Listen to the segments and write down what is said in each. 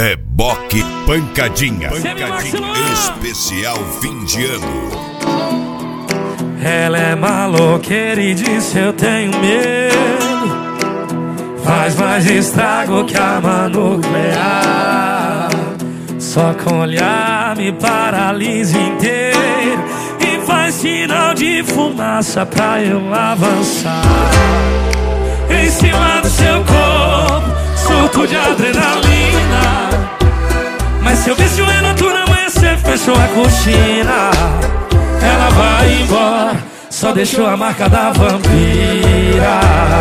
Reboque Pancadinha. Especial fim de ano. Ela é maloqueira e disse eu tenho medo. Faz mais estrago que arma nuclear. Só com olhar me paralisa inteiro e faz sinal de fumaça pra eu avançar. Em cima do seu corpo, surto de adrenalina. Mas seu beijo é natural, amanhecer, fechou a cortina. Ela vai embora, só deixou a marca da vampira.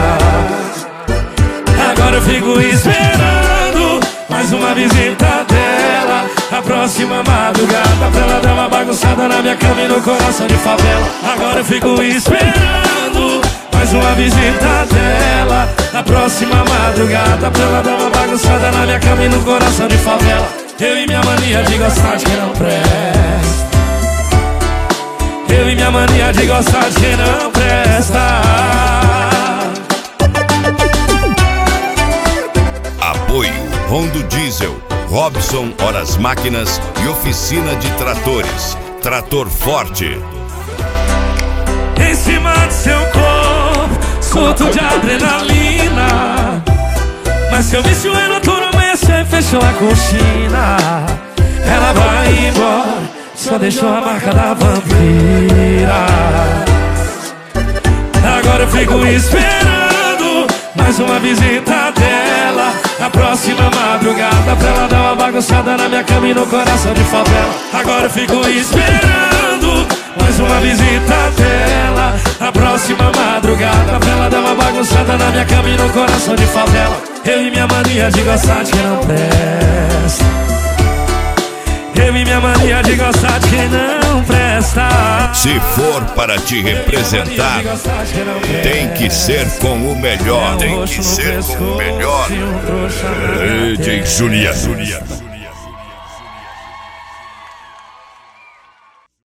Agora eu fico esperando mais uma visita dela. A próxima madrugada pra ela dar uma bagunçada na minha cama e no coração de favela. Agora eu fico esperando mais uma visita dela. Na próxima madrugada pra ela dar uma bagunçada na minha cama e no coração de favela. Eu e minha mania de gostar de quem não presta. Eu e minha mania de gostar de quem não presta. Apoio Rondo Diesel, Robson Horas Máquinas e Oficina de Tratores. Trator Forte. Em cima do seu corpo, surto de adrenalina. Mas seu vício é natural, amanhecer, fechou a cortina. Ela vai embora, só deixou a marca da vampira. Agora eu fico esperando mais uma visita dela. Na próxima madrugada pra ela dar uma bagunçada na minha cama e no coração de favela. Agora eu fico esperando mais uma visita dela. Na próxima madrugada pra ela dar uma bagunçada na minha cama e no coração de favela. Eu e minha mania de gostar de quem não presta. Eu e minha mania de gostar de quem não presta. Se for para te representar, tem que ser com o melhor. Tem que ser com o melhor. DJ Juliano.